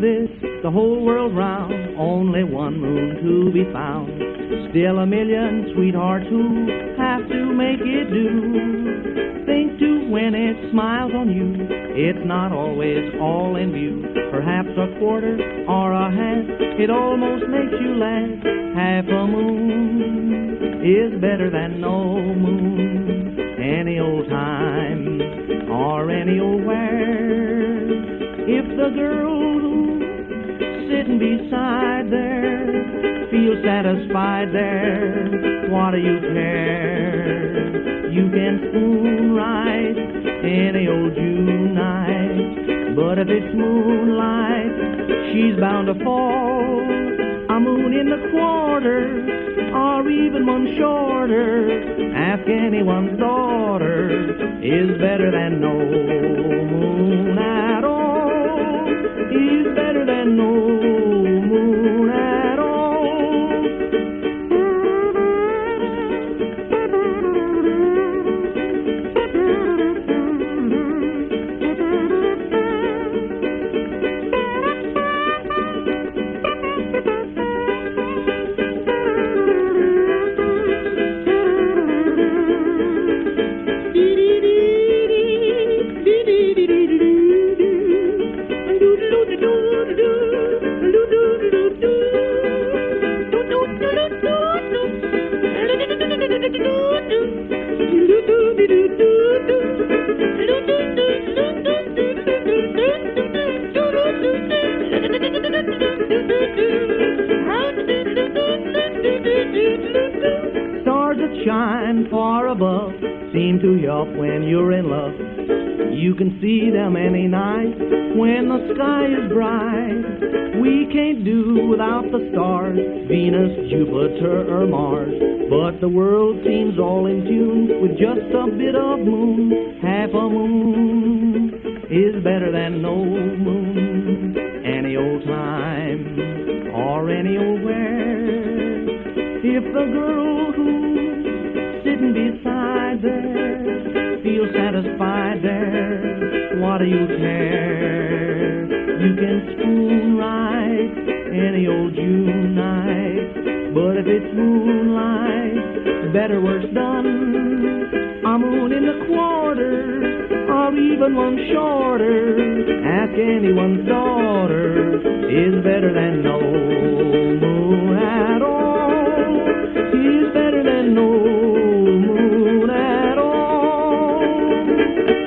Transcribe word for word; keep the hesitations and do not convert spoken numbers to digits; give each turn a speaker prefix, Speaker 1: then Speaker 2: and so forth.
Speaker 1: this, the whole world round, only one moon to be found. Still a million sweethearts who have to make it do. Think too when it smiles on you, it's not always all in view. Perhaps a quarter or a half, it almost makes you laugh. Half a moon is better than no moon, any old time or any old where. If the girl who's sitting beside there feels satisfied there, what do you care? You can spoon right any old June night, but if it's moonlight, she's bound to fall. A moon in the quarter, or even one shorter, ask anyone's daughter, is better than no moon at all, is better than no moon at all. Stars that shine far above seem to help when you're in love. You can see them any night when the sky is bright. We can't do without the stars, Venus, Jupiter, or Mars, but the world seems all in tune with just a bit of moon. Half a moon is better than no moon, any old time or any old where. If the girl who's sitting beside there feels satisfied there, what do you care? You can spoon right any old June night, but if it's moonlight, better work's done. A moon in the quarter, or even one shorter, ask anyone's daughter, is better than no moon at all, is better than no moon at all.